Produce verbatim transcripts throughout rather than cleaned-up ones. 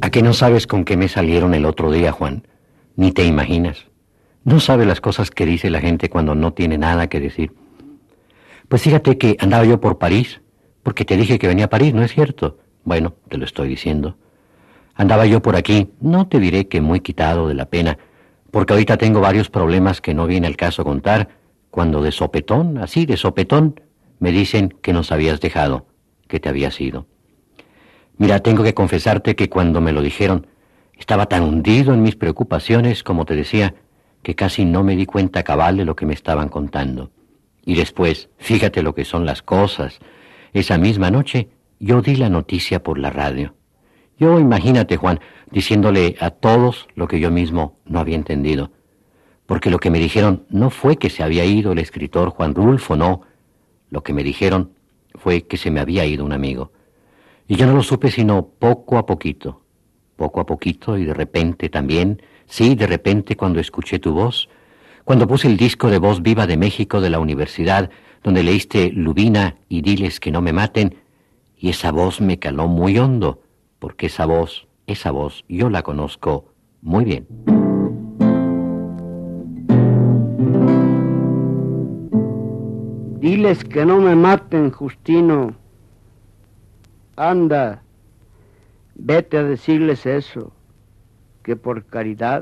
¿A que no sabes con qué me salieron el otro día, Juan? Ni te imaginas. No sabes las cosas que dice la gente cuando no tiene nada que decir. Pues fíjate que andaba yo por París, porque te dije que venía a París, ¿no es cierto? Bueno, te lo estoy diciendo. Andaba yo por aquí, no te diré que muy quitado de la pena, porque ahorita tengo varios problemas que no viene al caso contar, cuando de sopetón, así de sopetón, me dicen que nos habías dejado, que te habías ido. Mira, tengo que confesarte que cuando me lo dijeron, estaba tan hundido en mis preocupaciones, como te decía, que casi no me di cuenta cabal de lo que me estaban contando. Y después, fíjate lo que son las cosas. Esa misma noche, yo di la noticia por la radio. Yo, imagínate, Juan, diciéndole a todos lo que yo mismo no había entendido. Porque lo que me dijeron no fue que se había ido el escritor Juan Rulfo, no. Lo que me dijeron fue que se me había ido un amigo. Y yo no lo supe sino poco a poquito. Poco a poquito y de repente también, sí, de repente cuando escuché tu voz, cuando puse el disco de Voz Viva de México de la universidad, donde leíste Lubina y Diles que no me maten, y esa voz me caló muy hondo, porque esa voz, esa voz, yo la conozco muy bien. Diles que no me maten, Justino. Anda, vete a decirles eso, que por caridad,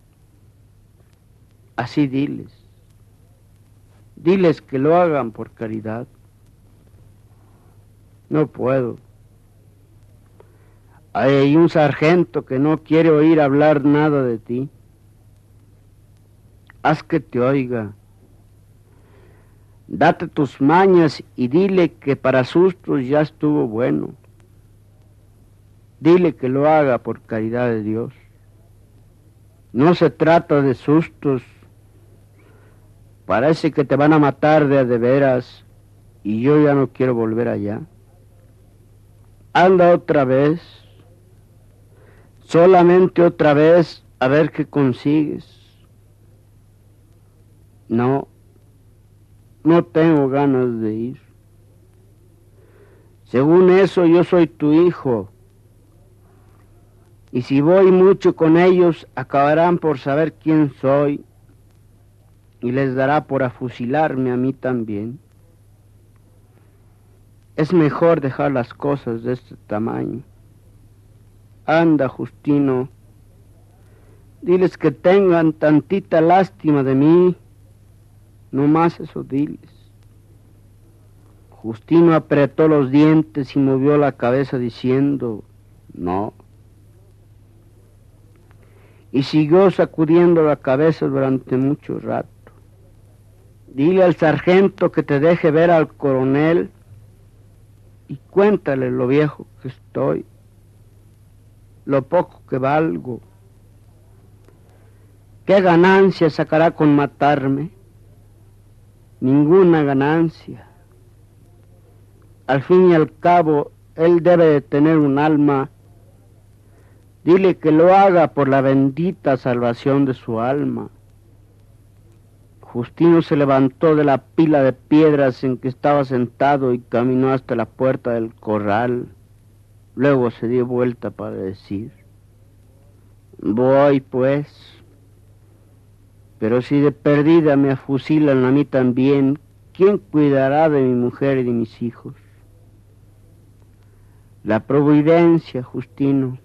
así diles. Diles que lo hagan por caridad. No puedo. Hay un sargento que no quiere oír hablar nada de ti. Haz que te oiga. Date tus mañas y dile que para sustos ya estuvo bueno. Dile que lo haga por caridad de Dios. No se trata de sustos. Parece que te van a matar de a de veras y yo ya no quiero volver allá. Anda otra vez, solamente otra vez, a ver qué consigues. No, no tengo ganas de ir. Según eso, yo soy tu hijo. Y si voy mucho con ellos, acabarán por saber quién soy y les dará por afusilarme a mí también. Es mejor dejar las cosas de este tamaño. Anda, Justino, diles que tengan tantita lástima de mí, no más eso diles. Justino apretó los dientes y movió la cabeza diciendo, no. Y siguió sacudiendo la cabeza durante mucho rato. Dile al sargento que te deje ver al coronel y cuéntale lo viejo que estoy, lo poco que valgo. ¿Qué ganancia sacará con matarme? Ninguna ganancia. Al fin y al cabo, él debe de tener un alma. Dile que lo haga por la bendita salvación de su alma. Justino se levantó de la pila de piedras en que estaba sentado y caminó hasta la puerta del corral. Luego se dio vuelta para decir, voy pues, pero si de perdida me afusilan a mí también, ¿quién cuidará de mi mujer y de mis hijos? La providencia, Justino.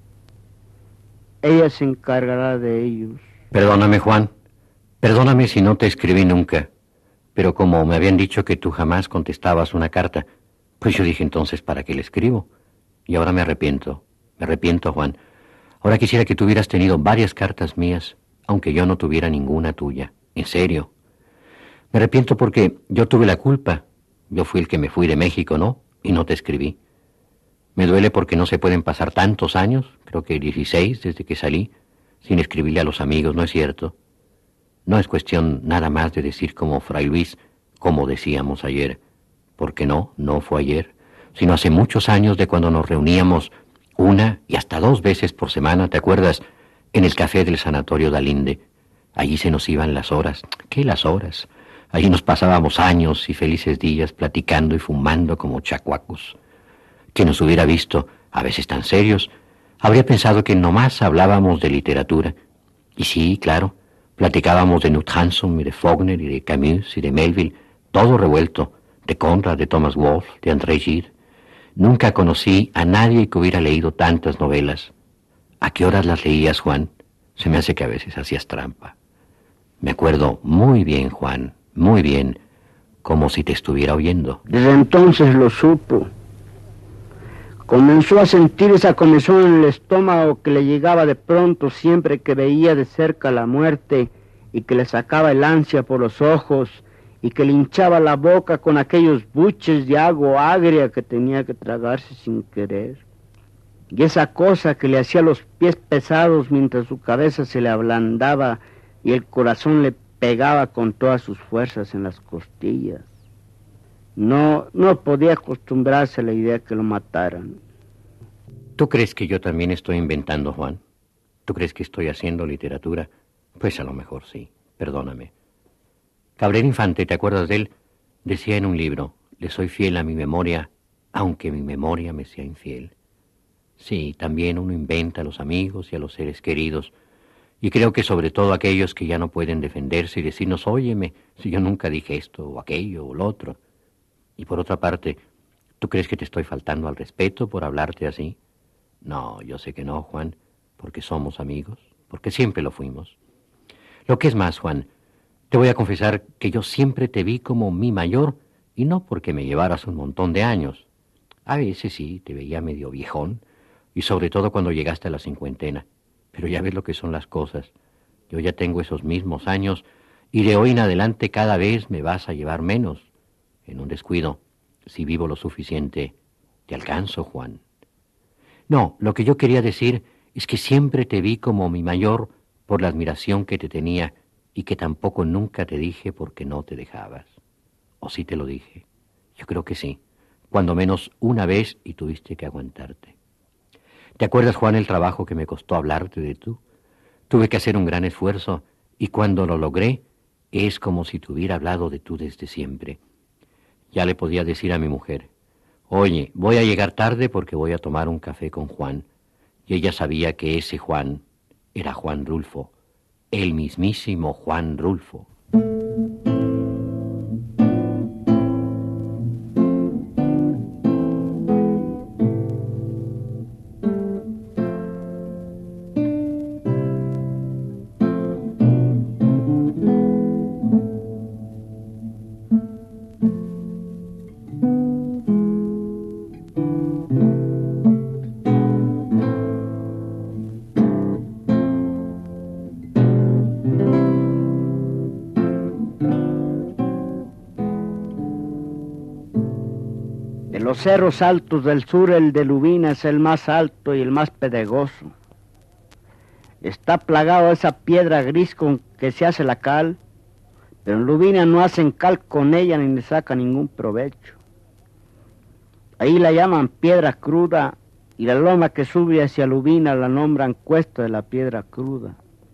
Ella se encargará de ellos. Perdóname, Juan. Perdóname si no te escribí nunca. Pero como me habían dicho que tú jamás contestabas una carta, pues yo dije entonces, ¿para qué le escribo? Y ahora me arrepiento. Me arrepiento, Juan. Ahora quisiera que tú hubieras tenido varias cartas mías, aunque yo no tuviera ninguna tuya. En serio. Me arrepiento porque yo tuve la culpa. Yo fui el que me fui de México, ¿no? Y no te escribí. Me duele porque no se pueden pasar tantos años, creo que dieciséis desde que salí, sin escribirle a los amigos, ¿no es cierto? No es cuestión nada más de decir como Fray Luis, como decíamos ayer, porque no, no fue ayer, sino hace muchos años de cuando nos reuníamos una y hasta dos veces por semana, ¿te acuerdas? En el café del Sanatorio Dalinde. Allí se nos iban las horas. ¿Qué las horas? Allí nos pasábamos años y felices días platicando y fumando como chacuacos. Que nos hubiera visto, a veces tan serios, Habría pensado que nomás hablábamos de literatura. Y sí, claro, platicábamos de Knut Hamsun y de Faulkner y de Camus y de Melville, todo revuelto, de Conrad, de Thomas Wolfe, de André Gide. Nunca conocí a nadie que hubiera leído tantas novelas. ¿A qué horas las leías, Juan? Se me hace que a veces hacías trampa. Me acuerdo muy bien, Juan, muy bien, como si te estuviera oyendo. Desde entonces lo supo. Comenzó a sentir esa comezón en el estómago que le llegaba de pronto siempre que veía de cerca la muerte y que le sacaba el ansia por los ojos y que le hinchaba la boca con aquellos buches de agua agria que tenía que tragarse sin querer. Y esa cosa que le hacía los pies pesados mientras su cabeza se le ablandaba y el corazón le pegaba con todas sus fuerzas en las costillas. No, no podía acostumbrarse a la idea que lo mataran. ¿Tú crees que yo también estoy inventando, Juan? ¿Tú crees que estoy haciendo literatura? Pues a lo mejor sí, perdóname. Cabrera Infante, ¿te acuerdas de él? Decía en un libro, le soy fiel a mi memoria, aunque mi memoria me sea infiel. Sí, también uno inventa a los amigos y a los seres queridos, y creo que sobre todo aquellos que ya no pueden defenderse y decirnos, óyeme, si yo nunca dije esto o aquello o lo otro. Y por otra parte, ¿tú crees que te estoy faltando al respeto por hablarte así? No, yo sé que no, Juan, porque somos amigos, porque siempre lo fuimos. Lo que es más, Juan, te voy a confesar que yo siempre te vi como mi mayor, y no porque me llevaras un montón de años. A veces sí, te veía medio viejón, y sobre todo cuando llegaste a la cincuentena. Pero ya ves lo que son las cosas. Yo ya tengo esos mismos años, y de hoy en adelante cada vez me vas a llevar menos. En un descuido, si vivo lo suficiente, te alcanzo, Juan. No, lo que yo quería decir es que siempre te vi como mi mayor por la admiración que te tenía y que tampoco nunca te dije porque no te dejabas. ¿O sí te lo dije? Yo creo que sí, cuando menos una vez y tuviste que aguantarte. ¿Te acuerdas, Juan, el trabajo que me costó hablarte de tú? Tuve que hacer un gran esfuerzo y cuando lo logré es como si te hubiera hablado de tú desde siempre. Ya le podía decir a mi mujer, oye, voy a llegar tarde porque voy a tomar un café con Juan. Y ella sabía que ese Juan era Juan Rulfo, el mismísimo Juan Rulfo. Los cerros altos del sur, el de Lubina es el más alto y el más pedregoso. Está plagado de esa piedra gris con que se hace la cal, pero en Lubina no hacen cal con ella ni le sacan ningún provecho. Ahí la llaman piedra cruda y la loma que sube hacia Lubina la nombran cuesta de la piedra cruda.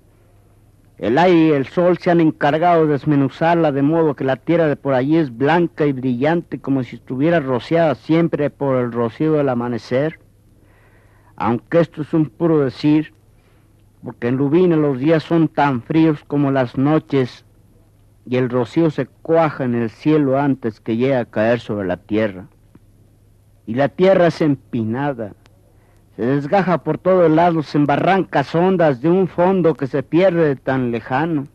El aire y el sol se han encargado de desmenuzarla de modo que la tierra de por allí es blanca y brillante como si estuviera rociada siempre por el rocío del amanecer. Aunque esto es un puro decir, porque en Lubina los días son tan fríos como las noches y el rocío se cuaja en el cielo antes que llegue a caer sobre la tierra. Y la tierra es empinada. Se desgaja por todos lados en barrancas hondas de un fondo que se pierde de tan lejano.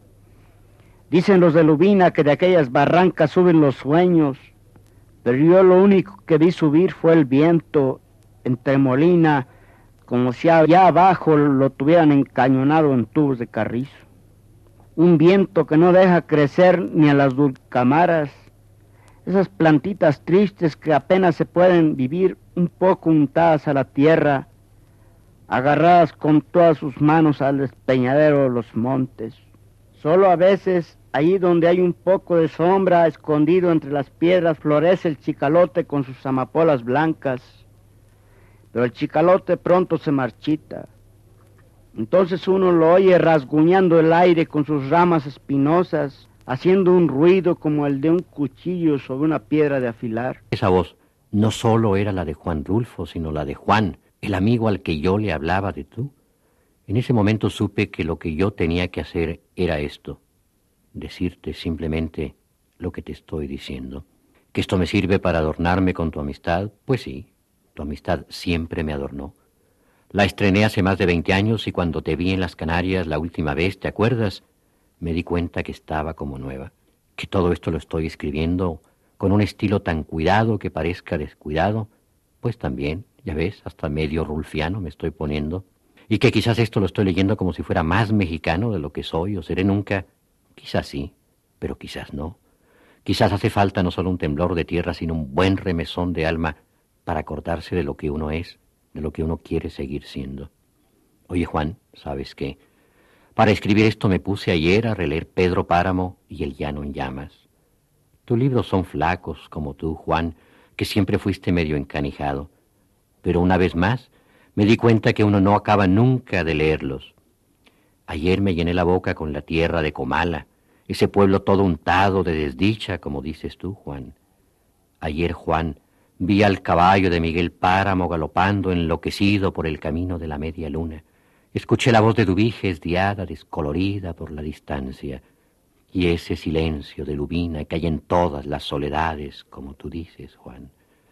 Dicen los de Lubina que de aquellas barrancas suben los sueños, pero yo lo único que vi subir fue el viento en Tremolina, como si allá abajo lo tuvieran encañonado en tubos de carrizo. Un viento que no deja crecer ni a las dulcamaras, esas plantitas tristes que apenas se pueden vivir un poco untadas a la tierra, agarradas con todas sus manos al despeñadero de los montes. Solo a veces, ahí donde hay un poco de sombra, escondido entre las piedras, florece el chicalote con sus amapolas blancas, pero el chicalote pronto se marchita. Entonces uno lo oye rasguñando el aire con sus ramas espinosas, haciendo un ruido como el de un cuchillo sobre una piedra de afilar. Esa voz no solo era la de Juan Rulfo, sino la de Juan, el amigo al que yo le hablaba de tú. En ese momento supe que lo que yo tenía que hacer era esto, decirte simplemente lo que te estoy diciendo. ¿Que esto me sirve para adornarme con tu amistad? Pues sí, tu amistad siempre me adornó. La estrené hace más de veinte años y cuando te vi en las Canarias la última vez, ¿te acuerdas? Me di cuenta que estaba como nueva. Que todo esto lo estoy escribiendo con un estilo tan cuidado que parezca descuidado, pues también, ya ves, hasta medio rulfiano me estoy poniendo. Y que quizás esto lo estoy leyendo como si fuera más mexicano de lo que soy o seré nunca. Quizás sí, pero quizás no. Quizás hace falta no solo un temblor de tierra, sino un buen remesón de alma para acordarse de lo que uno es, de lo que uno quiere seguir siendo. Oye, Juan, ¿sabes qué? Para escribir esto me puse ayer a releer Pedro Páramo y El llano en llamas. Tus libros son flacos, como tú, Juan, que siempre fuiste medio encanijado. Pero una vez más me di cuenta que uno no acaba nunca de leerlos. Ayer me llené la boca con la tierra de Comala, ese pueblo todo untado de desdicha, como dices tú, Juan. Ayer, Juan, vi al caballo de Miguel Páramo galopando enloquecido por el camino de la media luna. Escuché la voz de Dubiges diada, descolorida por la distancia, y ese silencio de lubina que hay en todas las soledades, como tú dices, Juan.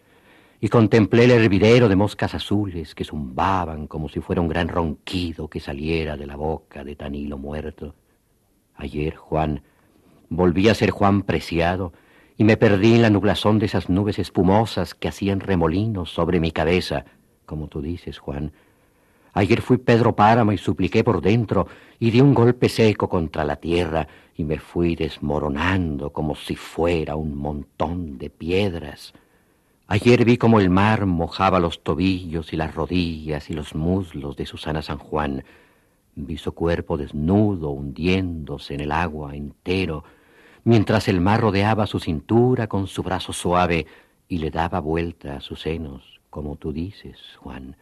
Y contemplé el hervidero de moscas azules que zumbaban como si fuera un gran ronquido que saliera de la boca de tan hilo muerto. Ayer, Juan, volví a ser Juan Preciado y me perdí en la nublazón de esas nubes espumosas que hacían remolinos sobre mi cabeza, como tú dices, Juan. Ayer fui Pedro Páramo y supliqué por dentro y di un golpe seco contra la tierra y me fui desmoronando como si fuera un montón de piedras. Ayer vi como el mar mojaba los tobillos y las rodillas y los muslos de Susana San Juan. Vi su cuerpo desnudo hundiéndose en el agua entero, mientras el mar rodeaba su cintura con su brazo suave y le daba vuelta a sus senos, como tú dices, Juan.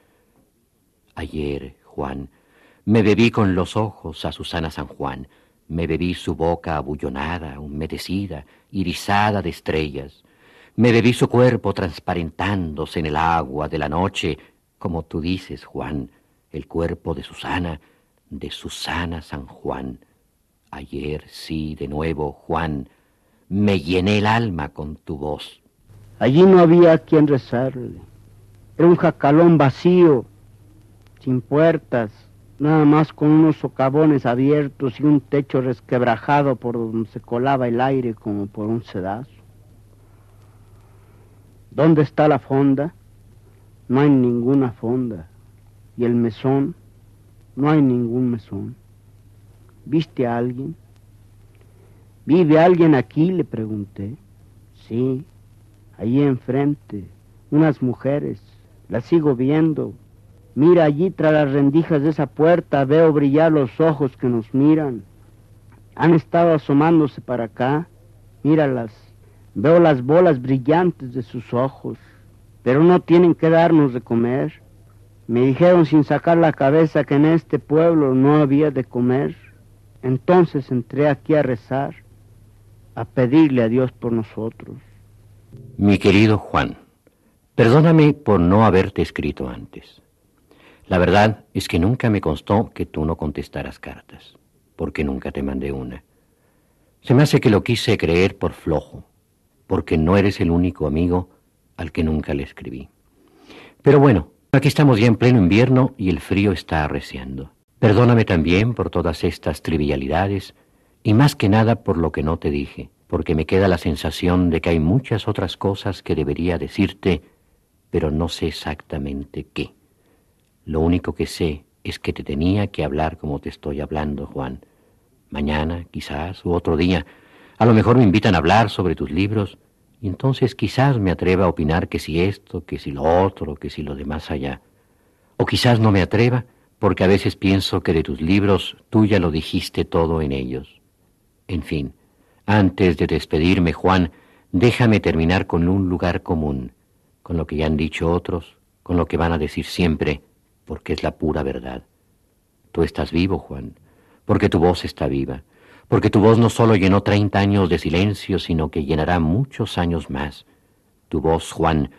Ayer, Juan, me bebí con los ojos a Susana San Juan, me bebí su boca abullonada, humedecida, irisada de estrellas. Me bebí su cuerpo transparentándose en el agua de la noche, como tú dices, Juan, el cuerpo de Susana, de Susana San Juan. Ayer, sí, de nuevo, Juan, me llené el alma con tu voz. Allí no había a quien rezarle. Era un jacalón vacío, sin puertas, nada más con unos socavones abiertos y un techo resquebrajado por donde se colaba el aire como por un sedazo. ¿Dónde está la fonda? No hay ninguna fonda. ¿Y el mesón? No hay ningún mesón. ¿Viste a alguien? ¿Vive alguien aquí?, le pregunté. Sí, allí enfrente, unas mujeres. Las sigo viendo. Mira allí tras las rendijas de esa puerta, veo brillar los ojos que nos miran. Han estado asomándose para acá. Míralas. Veo las bolas brillantes de sus ojos, pero no tienen que darnos de comer. Me dijeron sin sacar la cabeza que en este pueblo no había de comer. Entonces entré aquí a rezar, a pedirle a Dios por nosotros. Mi querido Juan, perdóname por no haberte escrito antes. La verdad es que nunca me constó que tú no contestaras cartas, porque nunca te mandé una. Se me hace que lo quise creer por flojo, porque no eres el único amigo al que nunca le escribí. Pero bueno, aquí estamos ya en pleno invierno y el frío está arreciando. Perdóname también por todas estas trivialidades y más que nada por lo que no te dije, porque me queda la sensación de que hay muchas otras cosas que debería decirte, pero no sé exactamente qué. Lo único que sé es que te tenía que hablar como te estoy hablando, Juan. Mañana, quizás, u otro día, a lo mejor me invitan a hablar sobre tus libros, y entonces quizás me atreva a opinar que si esto, que si lo otro, que si lo de más allá. O quizás no me atreva, porque a veces pienso que de tus libros tú ya lo dijiste todo en ellos. En fin, antes de despedirme, Juan, déjame terminar con un lugar común, con lo que ya han dicho otros, con lo que van a decir siempre, porque es la pura verdad. Tú estás vivo, Juan, porque tu voz está viva, porque tu voz no solo llenó treinta años de silencio, sino que llenará muchos años más. Tu voz, Juan,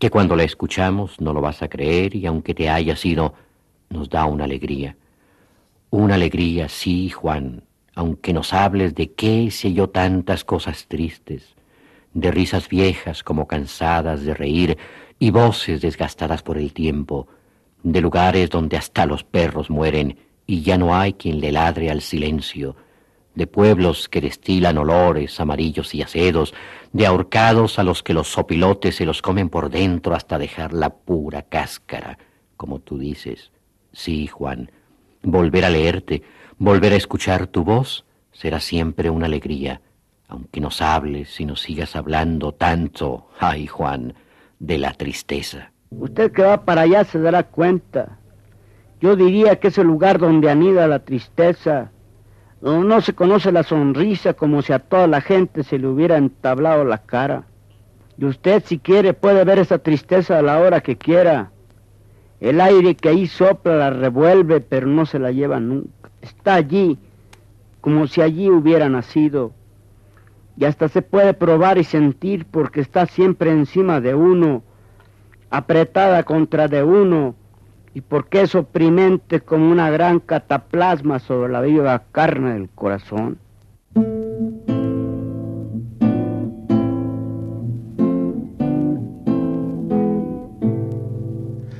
que cuando la escuchamos no lo vas a creer y aunque te haya sido, nos da una alegría. Una alegría, sí, Juan, aunque nos hables de qué sé yo tantas cosas tristes, de risas viejas como cansadas de reír y voces desgastadas por el tiempo, de lugares donde hasta los perros mueren y ya no hay quien le ladre al silencio, de pueblos que destilan olores amarillos y acedos, de ahorcados a los que los sopilotes se los comen por dentro hasta dejar la pura cáscara, como tú dices. Sí, Juan, volver a leerte, volver a escuchar tu voz, será siempre una alegría, aunque nos hables y nos sigas hablando tanto, ay, Juan, de la tristeza. Usted que va para allá se dará cuenta. Yo diría que es el lugar donde anida la tristeza, donde no se conoce la sonrisa como si a toda la gente se le hubiera entablado la cara. Y usted, si quiere, puede ver esa tristeza a la hora que quiera. El aire que ahí sopla la revuelve, pero no se la lleva nunca. Está allí, como si allí hubiera nacido. Y hasta se puede probar y sentir porque está siempre encima de uno, apretada contra de uno, y porque es oprimente como una gran cataplasma sobre la viva carne del corazón.